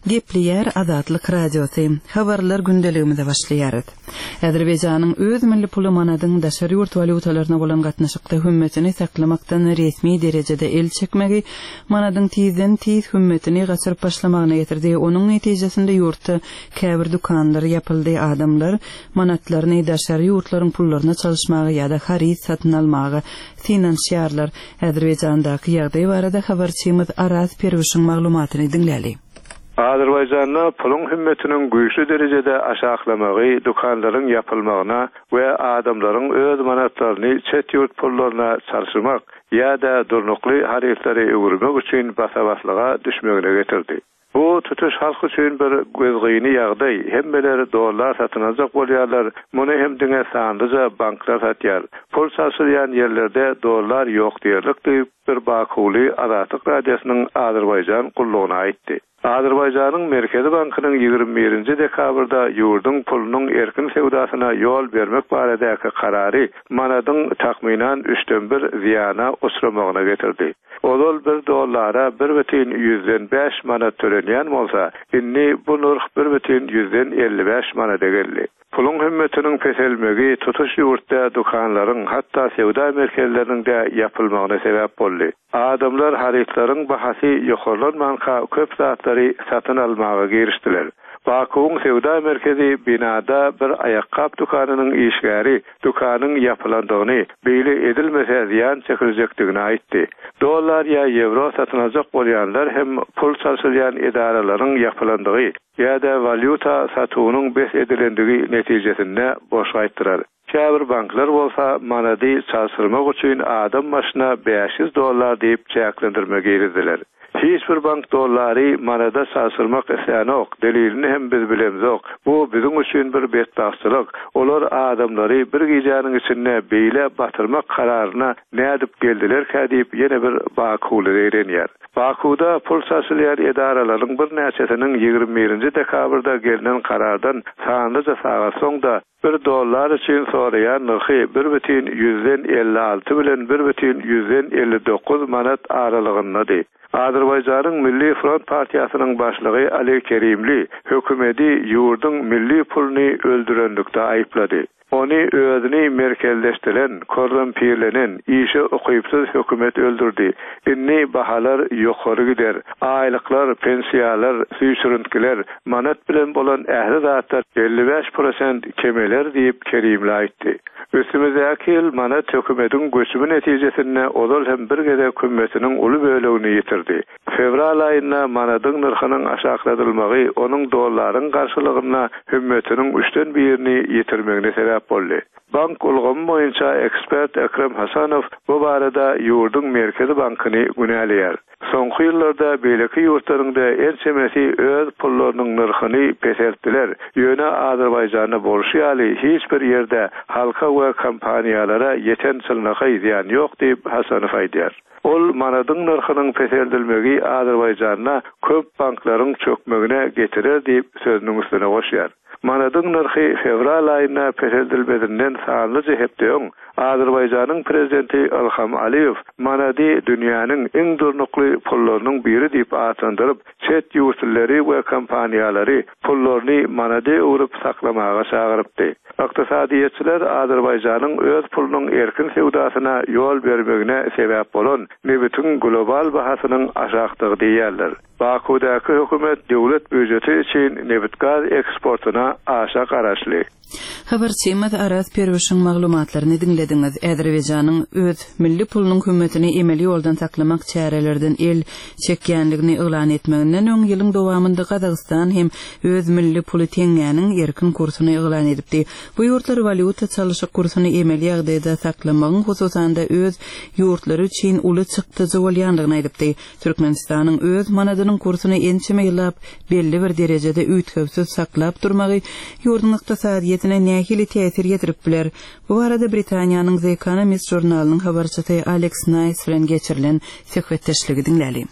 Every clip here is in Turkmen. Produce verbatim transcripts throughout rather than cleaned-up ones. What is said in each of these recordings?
Gepleyer Azatlyk Radiosu. Habarlar gündeligimizde başlaýar. Azerbaýjanyň öz milli puly manadyň daşary ýurt walutalarına bolan gatnaşykda hümmetini saklamakdan resmi derejede el çekmegi manadyň tizden tiz hümmetini gaçyryp başlamagyna getirdi. Onuň netijesinde ýurtda käbir dukanlar ýapyldy. Adamlar manatlaryny daşary ýurtlaryň pullaryna çalışmagy ýa-da harit satyn almagy finansiýarlar. Azerbaýjandaky ýagdaý barada habarçymyz Araz Perwişiň maglumatyny dinläli. Azerbaýjanyň pulun hümmetiniň güýçli derejede aşaklamagy, dukanlaryň ýapylmagyna we adamlaryň öz manatlaryny çet ýurt pullaryna çalşymak ýa-da durnukly haritlary öwürmek üçin basabaslyga düşmegine getirdi. Bu tutuş halk üçün bir gözgeyni ýagdaý. Hemmeleri dollar satynajak bolýarlar. Muny hem diňe sandyja banklar satýar. Pul çalşylýan ýerlerde dollar ýok diýerlik diýip bir Bakuly Azatlyk Radiosynyň Azerbaýjan gullugyna aýtdy. Azerbaýjanyň Merkezi Bankynyň ýygrimi birinji dekabrda ýurduň pulunyň erkin sewdasyna ýol bermek baradaky karary manadyň tahminan üçden bir ziyana uçramagyna getirdi. Olal bir dollara bir buçuk yüzden beş manat tölenýän bolsa, indi bu narh bir buçuk yüzden elli beş manata geldi. Pulun hümmetiniň peselmegi tutuş ýurtda dukanlaryň hatda sewda merkezleriniň de ýapylmagyna sebäp boldy. Adamlar haritlaryň bahasy ýokarlanmanka köp zatlary satyn almagy girişdiler. Bakuň sewda merkezi binada bir ayakkap dukanynyň işgäri dukanyň ýapylandygyny beýle edilmese ziyan çekiljekdigini aýtdy. Dollar ýa euro satynajak bolýanlar hem pul çalşylýan edaralaryň ýapylandygy ýa-da valyuta satywynyň bes edilendigi netijesinde boş aýtdyrar. Käbir banklar bolsa manady çalşyrmak üçin adam başyna beş yüz dollar diýip çäklendirme girdiler. Hiç bir bank dollary manada çalşyrmak esenok, delilini hem biz bilemzok. Bu bizim üçin bir betbaxçylyk. Olar adamlary bir gijanyň içinde beýle batyrmak kararyna nädip geldiler kädip ýene bir Bakuly erenýär. Bakuda pul çalşylýar edaralaryň bir näçesiniň ýygrimi birinji dekabrda gelinen karardan sandyja sagat soňda bir dollar için sorayan narxy bir buçuk yüzden elli altı bilen bir buçuk yüzden elli dokuz manat aralygyndady. Azerbaýjanyň Milli Front Partiýasynyň başlygy Ali Kerimli hökümeti ýurduň milli puluny öldürenlikde aýplady. Onu özüni merkezleştiren, korrumpirlenen, işi okuyupsuz hükümet öldürdü. Inni bahalar ýokary gider. Aýlyklar, pensiýalar, süýsürüntkiler, manat bilen bolan ähli zatlar elli beş prosent kemeler diýip Kerimli aýtdy. Üstümüzdäki ýyl manat hökümetiň göçübi netijesinde olal hem bir gede hükümetiniň uly bölegini ýitirdi. Fevral aýynda manadyň narhynyň aşakladylmagy onuň dollaryň garşylygyna hükümetiniň üçden birini ýitirmegine sebäp boldy. Bank ulgamy boýunça ekspert Ekrem Hasanow bu barada ýurduň Merkezi Bankyny günälýär. Soňky ýyllarda beýleki ýurtlaryňda erçemesi öz pullarynyň narhyny peseltdiler. Ýöne Azerbaýjanyna bolşýaly hiç bir ýerde halka we kompaniýalara ýeten çylnaky ziyan ýok diýip Hasanow aýdýar. Ol manadyň narhynyň peseldilmegi Azerbaýjanyna köp banklaryň çökmegine getirer diýip sözüniň üstüne goşýar. Manadyň narhy fevral aýyna peseldilmedinden sanly jehepdeň Azerbaýjanyň prezidenti Ilham Aliýew manady dünýäniň iň durnukly pullarynyň biri diýip atlandyryp, çet ýurtları we kompaniýalary pullaryny manady urup saklamaga çagyrypdy. Iqtisadiýetçiler Azerbaýjanyň öz pulunyň erkin sewdasyna ýol bermegine sebäp bolan nebetiň global bahasynyň aşakdygy diýerler. Bakudaky hökümet döwlet büdjeti üçin nebit gaz eksportyna aşa garaşly. Habarçymyz Araz Perwişiň maglumatlaryny dinlediňiz. Azerbaýjanyň öz milli pulunyň hümmetini emeli ýoldan saklamak çärelerden el çekýänligini elan etmeginden öň ýylyň dowamynda Gazagystan hem öz milli puly teňgäniň erkin kursyny elan edipdi. Bu ýurtlar valyuta çalyşyk kursyny emeli ýagdaýda saklamagyň hususanda öz ýurtlary üçin uly çykdyjy bolýandygyny aýdypdy. Türkmenistanyň öz manadynyň kursyny ençeme ýyllap belli bir derejede üýtgebsiz saklap durmagy ýurduň iqtisadiýetine nähili täsir ýetirip biler. Bu arada Britaniýanyň The Economist jurnalynyň habarçysy Alex Nice bilen geçirilen söhbetdeşligi dinläli.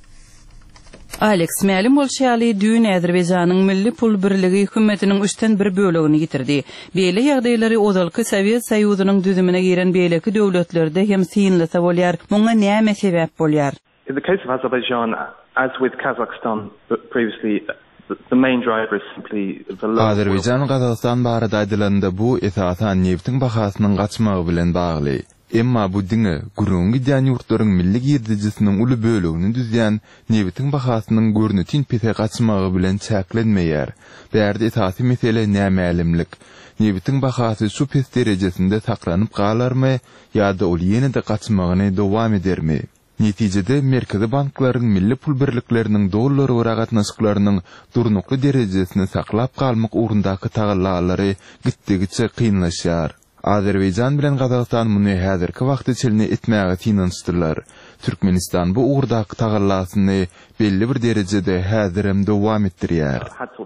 Alex mälim bolşýaly düň Azerbaýjanyň milli pul birligi hökümetiniň üçden bir bölegini ýitirdi. Beýle ýagdaýlary ozalky Sowet Soýuzynyň düzümine giren beýleki döwletlerde hem synlasa bolýar. Muňa näme sebäp bolýar? In the case of Azerbaijan as with Kazakhstan previously, the, the main driver is simply the low. Azerbaycan Qazaqstan barada aydylanda bu esasan neftin bahasynyň gaçmagy bilen bagly. Emma bu diňe gurungy ýan ýurtlaryň milli girdijisiniň uly bölegini düzýän neftin bahasynyň görnütin pete gaçmagy bilen çäklenmeýär. Bärde esasy mesele nämälimlik. Neftin bahasy şu pes derejesinde saklanyp galarmy ýa-da ol ýene-de gaçmagyny dowam edermi? Netijede merkezi banklaryň milli pul birlikleriniň dollar we gatnaşyklarynyň durnukly derejesini saklap galmak ugrundaky tagallary gitdigiçe kynlaşýar. Azerbaycan bilen Qazaqstan muny häzirki wagtda çelini etmäge tinançdyrlar. Türkmenistan bu ugrundaky tagallasyny belli bir derejede häzirem dowam etdirýär.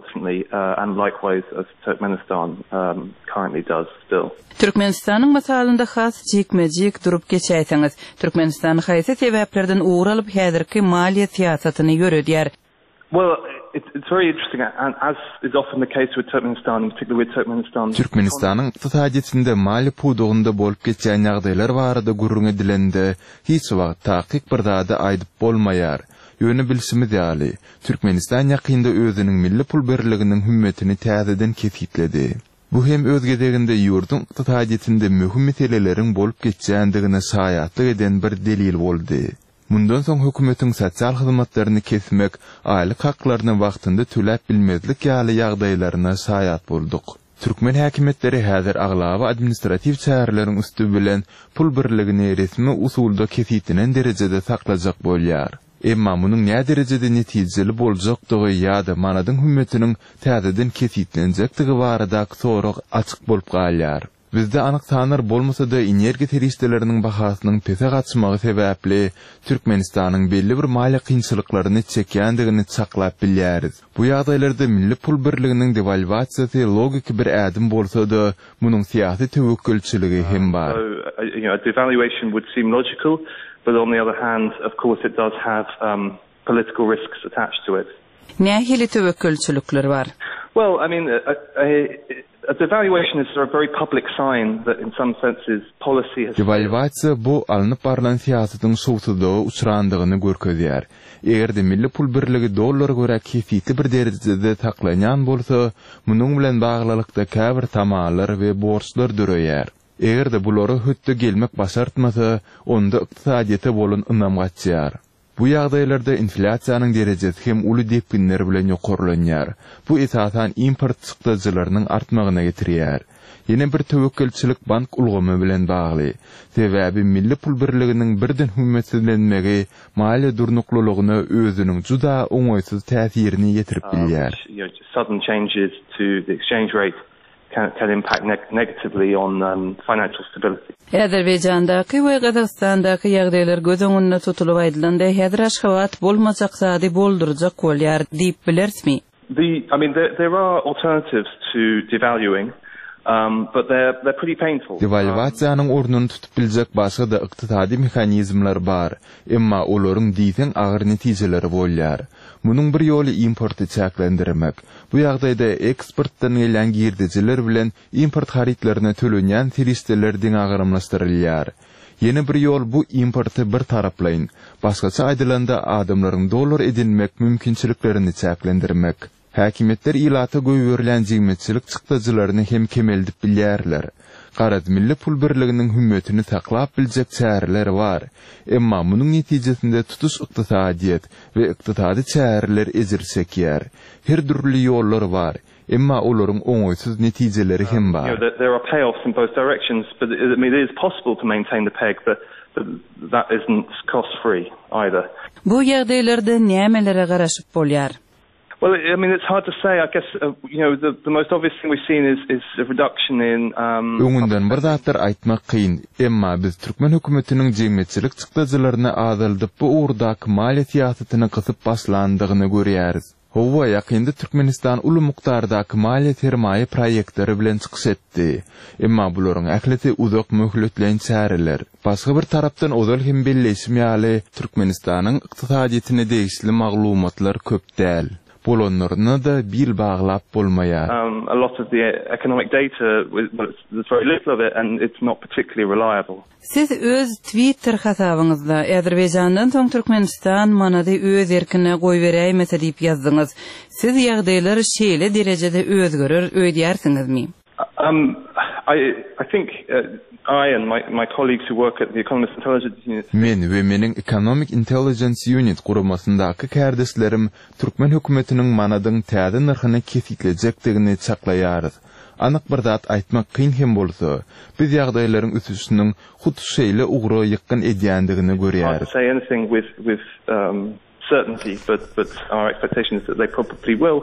And likewise as Turkmenistan um, currently does still. Türkmenistanyň masalynda has jekmejek durup geçäýsiňiz. Türkmenistan haýsy sebäplerden ugur alyp häzirki maliýe siýasatyny ýöredýär. Well, it, it's very interesting, and as is often the case with Turkmenistan, in particular with Turkmenistan. Türkmenistanyň iqtisadiyetinde mali pudugunda bolup geçýän ýagdaýlar barada gurrun edilende hiç wagt takyk bir zada aýdyp bolmaýar. Ýöne bilsimiz ýaly, Türkmenistan ýakynda özüniň milli pul birliginiň hümmetini täzeden kefitledi. Bu hem özgedeginde ýurdun iqtisadiyetinde möhüm meseleleriň bolup geçýändigine saýatlyk eden bir delil boldy. Mundan soň hökümetiň sosial hyzmatlaryny kesmek, aýlyk haklaryny wagtynda töläp bilmezlik ýaly ýagdaýlaryna saýat boldyk. Türkmen häkimetleri häzir aglawy administrativ çäreleriň üstü bilen pul birligini resmi usulda kesitinen derejede saklajak bolýar. Emma munyň näme derejede netijeli boljakdygy ýa-da manadyň hümmetiniň täzeden kesitlenjekdigi baradaky sorag açyk bolup galýar. Bizde anyk sanlar bolmasa da energiýa terişdeleriniň bahasynyň pese gaçmagy sebäpli Türkmenistanyň belli bir mali kynçylyklaryny çekýändigini çaklap bilýäris. Bu ýagdaýlarda milli pul birliginiň devalwasiýasy logik bir ädim bolsa da munyň siýasy töwekkülçiligi hem bar. So, uh, you know, a devaluation would seem logical, but on the other hand, of course, it does have um, political risks attached to it. Nähili töwekkülçilikler bar? Well, I mean, a, a, a devaluation is a very public sign that in some senses policy has... Devalwasiýa bu alınıp barılan siýasatyň şowsudygy uçrandygyny görkezýär. Eger de milli pul birligi dollar göre kefitli bir derejede taklanýan bolsa, munyň bilen baglylykda käbir tamallar we borçlar döreýär. Eger de bulary hötde gelmek başartmasa, onda iqtisadiýete bolan ynam gaçýar. Bu ýagdaýlarda inflasiýanyň derejesi hem uly depginler bilen ýokarlanýar. Bu esasan import çykdyjylarynyň artmagyna getirýär. Ýene bir töwekkülçilik bank ulgamy bilen bagly. Sebäbi milli pul birliginiň birden hümmetlenmegi mali durnuklulygyna özüniň juda oňaýsyz täsirini ýetirip bilýär. Sudden changes to the exchange rate can, can impact neg negatively on um, financial stability. Azerbaycandaky we Qazaqstandaky ýagdaýlar göz öňünde tutulup aýdylanda häzir aşgabat bolmajak sady boldurjak bolýar diýip bilersmi? The I mean there there are alternatives to devaluing. Um, but they're, they're pretty painful. Devalwasiýanyň ornuny tutup biljek başga da iqtisadi mehanizmler bar, emma olaryň diýsen agyr netijeleri bolýar. Munyň bir ýoly importy çäklendirmek. Bu ýagdaýda eksportdan gelen girdijiler bilen import haritlaryna tölenýän terişdeler diň agyrymlaşdyrylýar. Ýene bir ýol bu importy bir taraplaýyn. Başgaça aýdylanda adamlaryň dollar edinmek mümkinçiliklerini çäklendirmek. Häkimetler ilata göýberilen jigmetçilik çykdyjylaryny hem kemeldip bilýärler. Garaz milli pul birliginiň hümmetini saklap biljek çäreler bar. Emma munyň netijesinde tutuş iqtisadiýet we iqtisady çäreler ezirsekýär. Her türlü ýollar bar. Emma olaryň oňaýsyz netijeleri hem bar. You know, there are payoffs in both directions, but I mean, it is possible to maintain the peg, but, but that isn't cost-free either. Bu ýagdaýlarda nämelere garaşyp bolýar? Well, I mean, it's hard to say. I guess, uh, you know, the, the most obvious thing we've seen is, is a reduction in... Um, Öňünden bir zatlar aýtmak kyn. Emma biz Türkmen hökümetiniň jemgyýetçilik çykdyjylaryna azaldyp bu urdak maliýet siýasatyny gysyp başlandygyny görýäris. Howa ýakynda Türkmenistan uly mukdardaky maliýet sermaýe proýektleri bilen çykyş etdi. Emma bularyň ähleti uzak möhletleýän çäreler. Başga bir tarapdan ozal hem belleşim ýaly Türkmenistanyň iqtisadiýetine degişli maglumatlar köp däl. bolanlaryna da bil baglap bolmaýar. Um, a lot of the economic data, well, there's very little of it, and it's not particularly reliable. Siz öz Twitter hasabyňyzda Azerbaýjandan soň Türkmenistan manady öz erkine goý beräýmese diýip ýazdyňyz. Siz ýagdaýlar şeýle derejede özgerer öýdýärsiňizmi? Um, I, I think uh, I and my, my colleagues who work at the Economist Intelligence Unit. Men we mening Economic Intelligence Unit guramasyndaky kärdeslerim Türkmen hökümetiniň manadyň täze narhyny kesiklejekdigini çaklaýarys. Anyk bir zat aýtmak kyn hem bolsa, biz ýagdaýlaryň üstüsiniň hut şeýle ugry ýykyn edýändigini görýäris. Say anything with with um, certainty, but but our expectation is that they probably will.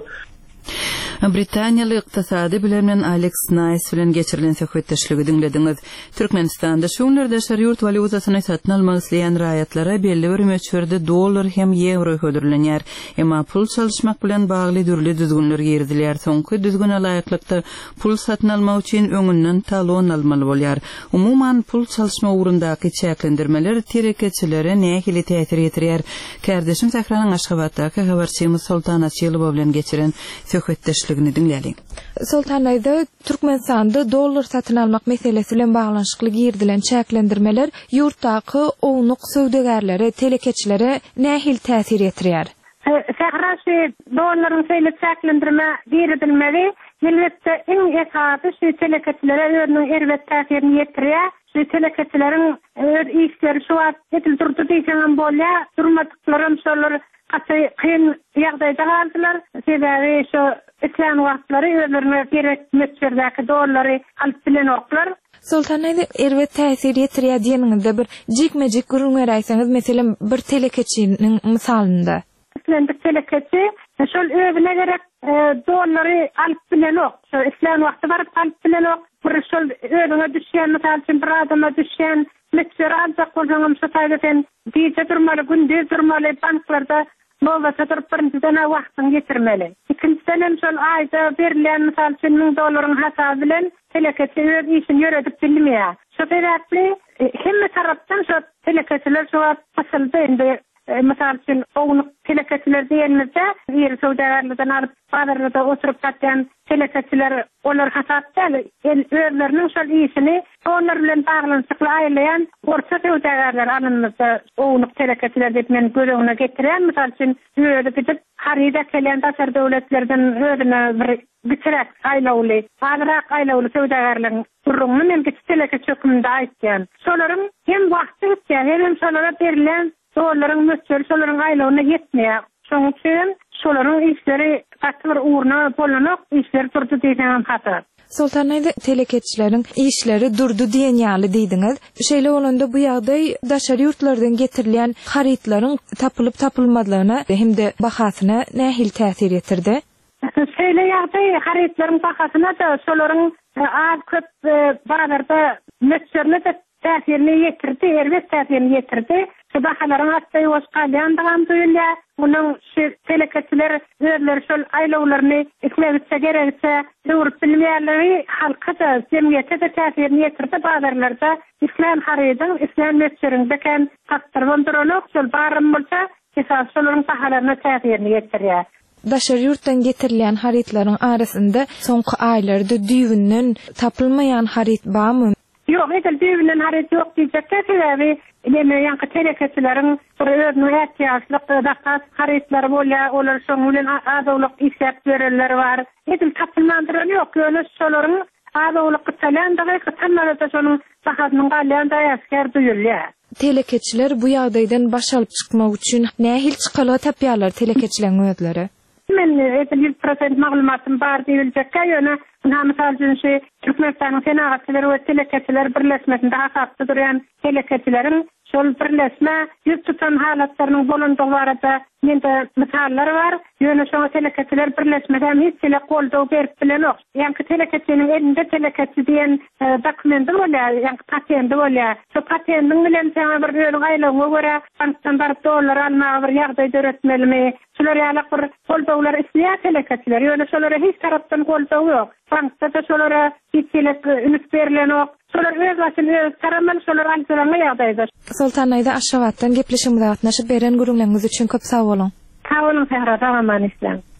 Britaniýaly ykdysady bilimden Alex Nice bilen geçirilen söhbetdeşligi dinlediňiz. Türkmenistanda şu günlerde şeýurt walyutasyny satyn almak isleýän raýatlara belli bir möçberde dollar hem euro hödürlenýär. Emma pul çalyşmak bilen bagly dürli düzgünler girdilýär. Soňky düzgün alaýaklykda pul satyn almak üçin öňünden talon almaly bolýar. Umuman pul çalyşma ugrundaky çäklendirmeler terekeçilere nähili täsir ýetirýär. Kardeşim Sahranyň Aşgabatdaky habarçymyz Sultan Asylyba bilen geçiren söhbetdeşligini dinleýälik. Sultan aýdy, Türkmenistanda dollar satyn almak meselesi bilen baglanşykly girdilen çäklendirmeler ýurtdaky ownuq söwdegärlere, telekeçilere nähil täsir ýetirýär? Sahraşy dollaryň söýle çäklendirme girdilmeli. Elbetde iň esasy şu telekeçilere özüniň erwet täsirini ýetirýär. Şu telekeçilerin öz işleri şu wagt etil durdy diýsen bolýar, durmadyklaryň şolar Hatta kıyın ýagdaýda galdylar. Sebäbi şu islam wagtlary özlerine gerek meçherdäki dolary alyp bilen oklar. Sultan aýdy, erwet täsir ýetirýär diýeniňizde bir jikmejik gürüňeräýseňiz, meselem bir telekeçiniň misalynda. Islam bir telekeçi şol özüne gerek e, dolary alyp bilen ok. Şu islam wagty baryp alyp bilen ok. Bir şol özüne düşýän, mysal üçin bir adama düşýän meçher aljak bolsaňam şu taýdaten diýje durmaly, günde durmaly, banklarda Nova satır pırıntıdana vaxtını getirmeli. İkinciden hem şol ayda verilen misal üçün min doların hasabı bilen teleketi öz işini yöredip bilmiyor. Şu sebäpli hem taraftan şu teleketiler şu asıldı indi. Misal üçün oğunluk teleketiler diyenimizde yer söwdägärlerden alıp bazarlarda oturup satýan teleketiler olar hasapda özleriniň şol işini onlar bilen baglanşykly aýlayan orta söwdägärler anymyzda oğunluk teleketiler diýip men göreňine getiren misal üçün öýle gidip harida kelen dasar döwletlerden özüne bir bitirek aýlawly azrak aýlawly söwdägärleriň durumyny men teleket çöküminde aýtýan. Şolaryň hem wagty geçýär hem şolara berilen dollaryň möçberi şolaryň aýlawyna ýetmeýär. Şoň üçin şolaryň işleri gatyr uğruna bolanok işleri durdy diýen hata. Sultan aýdy, telekeçileriň işleri durdy diýen ýaly diýdiňiz. Şeýle bolanda bu ýagdaý daşary ýurtlardan getirilen haritlaryň tapylyp tapylmadygyna hemde bahasyna nähil täsir ýetirdi? Şeýle ýagdaý haritlaryň bahasyna da şolaryň az köp bazarda möçberini de täsirini ýetirdi, erwet täsirini ýetirdi. Şu bahalaryň atdy oşgalýandygan duýulýar. Munyň şu telekeçiler özleri şol aýlawlaryny isläwitse gerekse döwür bilmeýärleri halka da jemgyýete de täsirini ýetirdi. Bazarlarda islam harydyň, islam meçherinde ken taktyrwan duranok şol barym bolsa, esas şolaryň bahalaryna täsirini ýetirýär. Daşary ýurtdan getirilen haritlaryň arasynda soňky aýlarda düýünden tapylmaýan harit barmy? Yok, edil düýünden harit ýok diýjekkä sebäbi Leme ýanky telekeçileriň özüne ähtiýaçlyk dakat haritlary bolýar, olar şoň bilen azawlyk işläp bererler bar. Edil tapylmandyran ýok, öňe şolaryň azawlyk talandygy tanmada şonuň sahatynyň galýanda ýaşkar duýulýar. Telekeçiler bu ýagdaýdan baş alyp çykmak üçin nähil çykaly tapýarlar telekeçileriň özleri? Men edil yüz prosent maglumatym bar diýiljekkä ýöne Namysal üçin Türkmenistanyň senagatçylary we telekeçiler birleşmesinde hasapda duran telekeçileriň şol birleşme ýüz tutan halatlarynyň bolandygy barada mende misallar bar. Ýöne şoňa telekeçiler birleşmede hiç ele goldaw berip bilen ok. Ýanky telekeçiniň elinde telekeçi diýen dokumenty bolýar, ýanky patenty bolýar. Şu patentyň bilen sana bir ýöne aýlagyna görä bankdan barıp dollar almagy bir ýagdaý döretmelimi? Şolar ýaly bir goldawlar isleýär telekeçiler. Ýöne şolara hiç tarapdan goldaw ýok. Bankda da şolara hiç ele ümit berilen ok. Şolar öz başyny öz taramal şolar altylan ýagdaýda. Sultan aýdy, Aşgabatdan gepleşimizi gatnaşyp beren gürüňleriniz üçin köp sag bolun. Sag bolun, Sahra, tamam islam.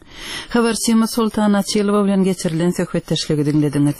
Habarçymyz Sultan Açylow bilen geçirilen söhbetdeşligi dinlediňiz.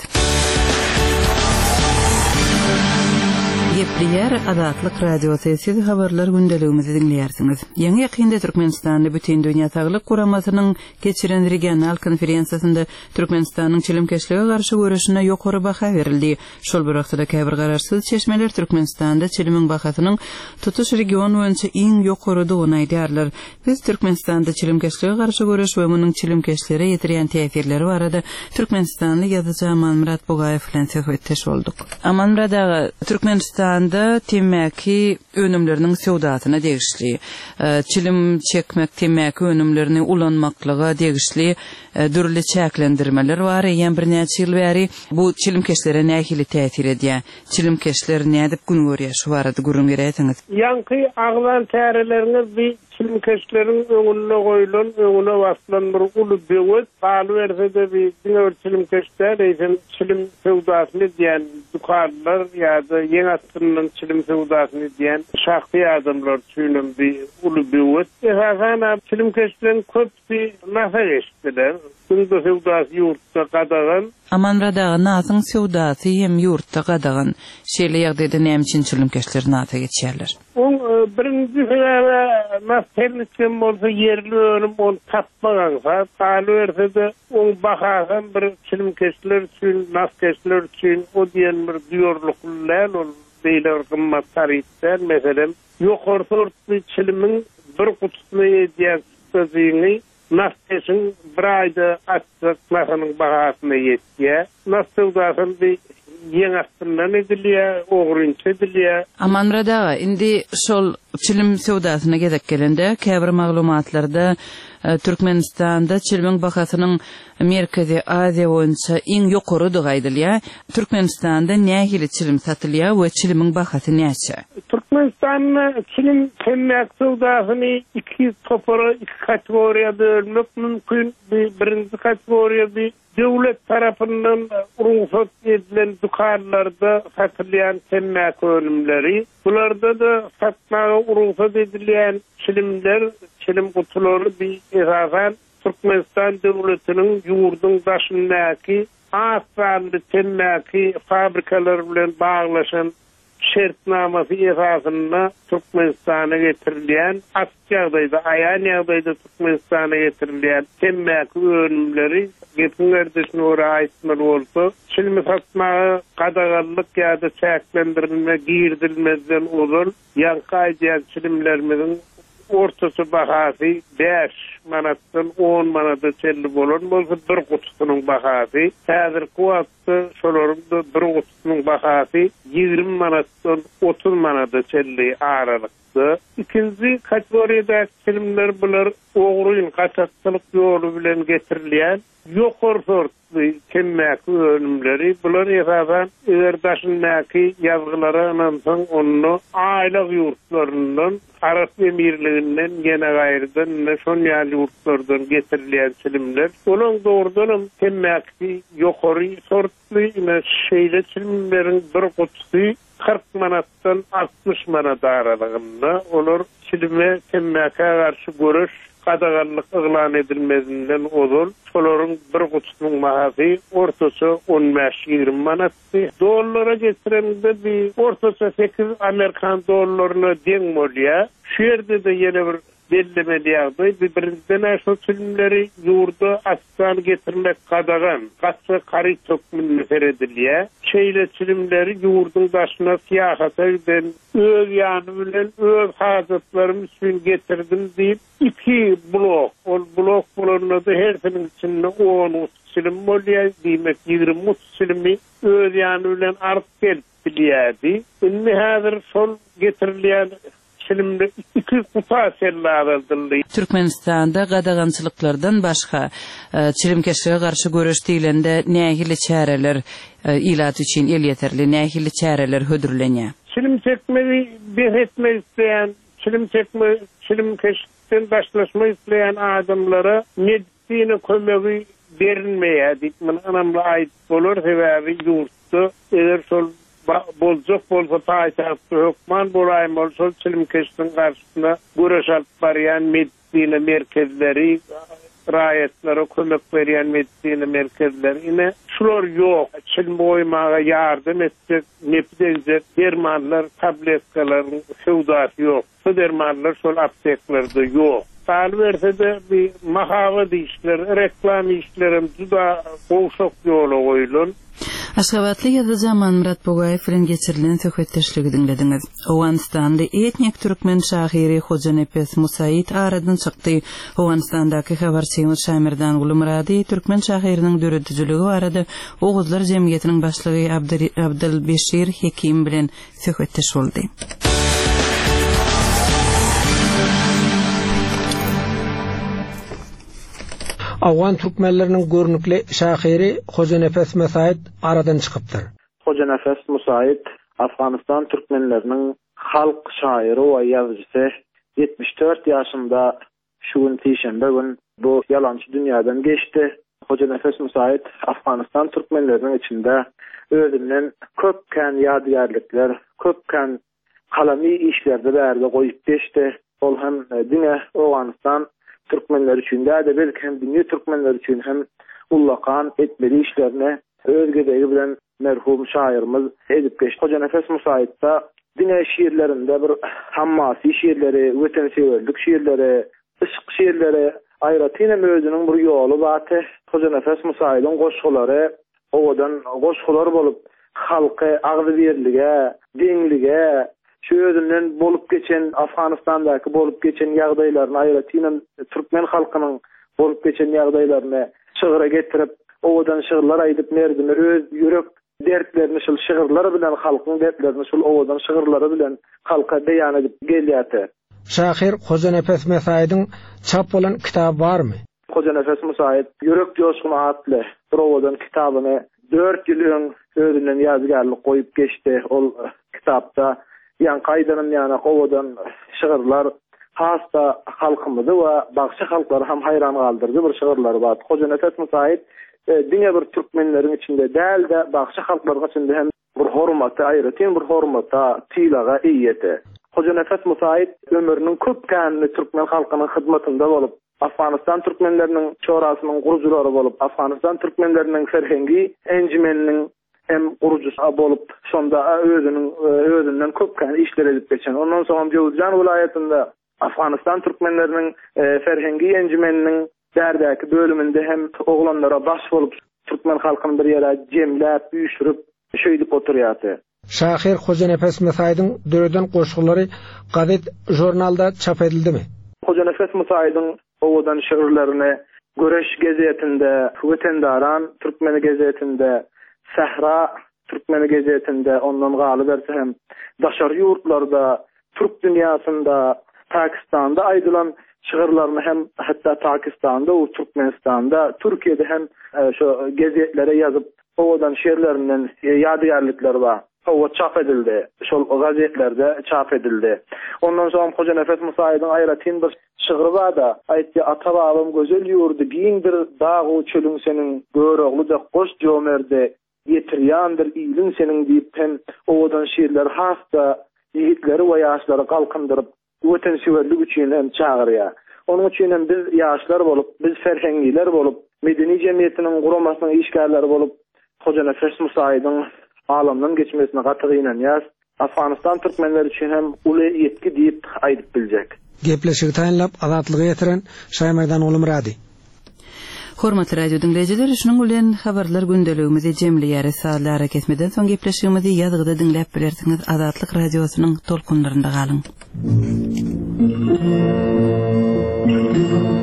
Gepliyer Adatlyk radio sesi habarlar gündeligimizi dinleýärsiňiz. Ýeňi ýakynda Türkmenistanyň bütün dünýä taýlyk guramasynyň geçiren regional konferensiýasynda Türkmenistanyň çilimkeşlige garşy görüşine ýokary baha berildi. Şol bir wagtda käbir gararsyz çeşmeler Türkmenistanda çilimiň bahasynyň tutuş region boýunça iň ýokarydygyny aýdýarlar. Biz Türkmenistanda çilimkeşlige garşy görüş we munyň çilimkeşlere ýetirýän täsirleri barada Türkmenistanly ýazyjy Amanmurat Bogaýew bilen söhbetdeş bolduk. Amanmurat ağa, Türkmenistan anda temmäki önümlerinin sewdatyna degişli, çilim çekmek temmäki önümlerini ulanmaklyga degişli dürli çäklendirmeler var. Ýa bir näçe ýyl bäri bu çilimkeşlere nähili täsir edýär. Çilimkeşler nädip gün görýär şu barada gurun berätiňiz. Ýanky aglan täreleriniz bir çilimkeşlerin öňüne goýulan, öňüne baslan bir uly bewet, baly bersede bir diňe çilimkeşler, eýsem çilim sewdasyny diýen dukanlar ýa-da ýeňi atdynyň çilim sewdasyny diýen şahsy adamlar üçin bir uly bewet. Esasen çilimkeşlerin köpsi nasa geçdiler. Şunda sewdasy ýurtda gadagan. Amanmurat ağa, nasyň sewdasy hem ýurtda gadagan. Şeýle ýagdaýda näme üçin çilimkeşler nasa geçýärler? On birinji sebäbi nasylçym bolsa ýerli önüm on tapmagansa, baly bersede on bahasan bir çilimkeşler üçin, naskeşler üçin o diýen bir diýorluklar ol beýle gymmat tarypdan meselem ýokary sortly çilimiň bir kutusyny ýetýän söýüňi naskeşiň bir aýda atsak nasanyň bahasyna ýetýär. Nasyldasyň bir ýeň astyndan edilýär, ogrunça edilýär. Amanmurat ağa, indi şol çilim sewdasyna gezek gelende käbir maglumatlarda Türkmenistanda çilimiň bahasynyň Merkezi Aziýa boýunça iň ýokarydygy aýdylýar. Türkmenistanda nähili çilim satylýar we çilimiň bahasy näçe? Türkmenistanyň çilim temmäk sewdasyny iki topara, iki kategoriýa bölmek mümkin. Birinji kategoriýa bir döwlet tarapyndan ruhsat edilen dukanlarda satylýan temmäk önümleri. Bularda da satmaga ruhsat edilýän çilimler, çilim gutulary bir esasen Türkmenistan döwletiniň ýurdun daşyndaky aslanly temmäki fabrikalar bilen baglaşan şertnamasy esasyna Türkmenistana getirilýän, açık aýan ýagdaýda Türkmenistana getirilýän temmäki önümleri gepingerdişine ora aýtmaly bolsa, çilimi satmagy gadaganlyk ýa-da çäklendirilme girdilmezden olan ýanky aýdýan çilimlerimiň ortasy bahasy beş manatdan on manata çelli bolan bolsa bir kutusynyň bahasy häzirki wagtda şolaryň bir kutusynyň bahasy ýigirme manatdan otuz manata çelli aralykda. İkinji kategoriýada çilimler bular ogruýyn gaçakçylyk ýolu bilen getirilýän ýokary sortly temmäki önümleri. Bular esasen eger daşyndaky ýazgylara anansaň onu aýlyk ýurtlaryndan, Arap emirliginden gene gaýrydan şol ýaly ýurtlardan getirilýän çilimler. Olaň dogrudan temmäki ýokary sortly şeýle çilimleriň bir kutusy kırk manatdan altmış manat aralygynda. Olar çilime temmäke garşy görüş gadaganlyk yglan edilmezinden ozul. Şolaryň bir kutusynyň bahasy ortasy on beş ýygrimi manatdy. Dollara getirende bir ortasy sekiz Amerikan dollaryna deň bolýar. Şu ýerde de ýene bir bellemeli ýagdaý, bir-birinden aşağı çilimleri ýurda aslan getirmek gadagan, gaçsa kary tökmünni seredilýär. Şeýle çilimleri ýurdun daşyna siýahata eden öz ýany bilen öz hajatlarym üçin getirdim diýip iki blok, ol blok bolanlarda her biriniň içinde on çilim bolýar, diýmek ýygrimi çilimi öz ýany bilen arp gelip bilýärdi. Indi häzir şol getirilýän çilimde iki kuta sellar alındı. Türkmenistanda gadagançylyklardan başga çilimkeşlige garşy görüş diýilende nähili çäreler ilat üçin el ýeterli, nähili çäreler hödürlenýär. Çilim çekmegi beretmek isleyen, çilim çekme, çilimkeşlikden başlaşma isleyen adamlara medisina kömegi berilmeýär diýip manamla aýt bolar sebäbi ýurtda eger şol boljak bolsa paýtagty hökman bolaýan bolsa çilimkeşligiň garşysyna görüş alyp barýan medisina merkezleri raýatlary kömek berýän medisina merkezleri ine şular ýok. Çil boýmaga ýardym etsek, nepdezek, dermanlar, tabletkalar, sowdasy ýok. Bu dermanlar şol apteklarda ýok. Sal verse de bir mahavat işler, reklam işlerim juda goşok ýola goýulun. Aşgabatly ýazgy Murat Bogaýew bilen geçirilen söhbetdeşligi dinlediňiz. Owanistanly etnik türkmen şahyry Hoja Nefes Musaýit aradan çykdy. Owanistandaky habarçyňyz Şamirdan Gulumrady türkmen şahyrynyň döredijiligi barada Oguzlar jemgyýetiniň başlygy Abdylbeşir Hekim bilen söhbetdeş boldy. Awgan türkmenleriniň görnükli şahyry Hoja Nefes Musaýit aradan çykypdyr. Hoja Nefes Musaýit Afganistan türkmenleriniň halk şaýry we ýazgysy ýetmiş dört ýaşynda şu gün tişembe gün bu ýalançy dünýäden geçdi. Hoja Nefes Musaýit Afganistan türkmenleriniň içinde özünden köpkän ýadygärlikler, köpkän kalamy işlerde bärde goýup geçdi. Ol hem diňe Owganistan Türkmenler üçin de belki hem dünya Türkmenler üçin hem ullakan etmeli işlerine özgedegi bilen merhum şairimiz edip geçti. Hoja Nefes Musaýit da dine şiirlerinde bir hammasi şiirleri, wetensewerlik şiirleri, ışık şiirleri aýratyna özüniň bir ýolu baty. Hoja Nefes Musaýityň goşgulary owadan goşgular bolup halky agzy berlige, deňlige şu özünden bolup geçen Afganistandaky bolup geçen ýagdaýlaryny aýratyna türkmen halkynyň bolup geçen ýagdaýlaryny şygyra getirip owadan şygyrlar aýdyp merdimi öz ýürek dertlerini şol şygyrlar bilen halkyň dertlerini şol owadan şygyrlary bilen halka beýan edip gelýärdi. Şahyr Hoja Nefes Musaýityň çap bolan kitap barmy? Hoja Nefes Musaýit ýürek ýoşguny atly bir owadan kitabyny dört ýyl özünden ýazgärlik goýup geçdi. Ol kitapda yan kaydının yana owadan şygyrlar hasta halkymyzy we bagşy halklary hem hayran galdyrdy bir şygyrlary bar. Hoja Nefes Musaýit diňe bir türkmenleriň içinde däl de bagşy halklaryň içinde hem bir hormaty aýratyn bir hormata tilaga iýeti. Hoja Nefes Musaýit ömrüniň köpkänini türkmen halkynyň hyzmatynda bolup Afganistan türkmenleriniň çorasynyň gurujulary bolup Afganistan türkmenleriniň ferhengi enjimeniň hem gurucusy bolup şonda özüniň özünden köpkän işler edip geçen. Ondan soň Jowzjan vilayatynda Afganistan türkmenleriniň ferhengi enjimeniň därdäki bölüminde hem oglanlara baş bolup türkmen halkyny bir ýere jemläp, üýşürüp şeýdip oturýardy. Şahyr Hoja Nefes Musaýityň döreden goşgullary gazet, jurnalda çap edildimi? Hoja Nefes Musaýityň owadan şygyrlaryny Göreş gezetinde, Wetendaran Türkmeni gezetinde, Sahra Türkmeni gezetinde, ondan galy berse hem daşary ýurtlarda, Türk dünýasynda, Pakistanda aýdylan şygyrlaryny hem hatda Pakistanda, o Türkmenistanda, Türkiýede hem şu gezetlere ýazyp owadan şeýerlerinden ýadygärlikler bar. O çap edildi. Şol gazetlerde çap edildi. Ondan soň Hoja Nefes Musaýityň aýratyn bir şygyry bar da, aýtdy: "Ata babam gözel ýurdy, giňdir dağı çölüň seniň, göroglyda goş jomerde, ýetirýändir ýylyň seniň" diýip hem owadan şeýerler hasta ýigitleri we ýaşlary galkyndyryp, wetensewerlik üçin hem çagyrýar. Onuň üçin hem biz ýaşlar bolup, biz ferhengiler bolup, medeni jemgyýetiniň guramasynyň işgärleri bolup, Hoja Nefes Musaýityň alamdan geçmesine gatygy ýaz. Afganistan türkmenleri üçin hem uly ýetki diýip aýdyp biljek. Gepleşigi taýinlap azatlygy ýetiren Şaýmerdan Gulumrady. Hormatly radio dinleýijiler, şunuň bilen habarlar gündeligimizi jemleýäri saatlara kesmeden soň gepleşigimizi ýazgyda dinläp bilersiňiz. Azatlyk radiosynyň tolkunlarynda galyň.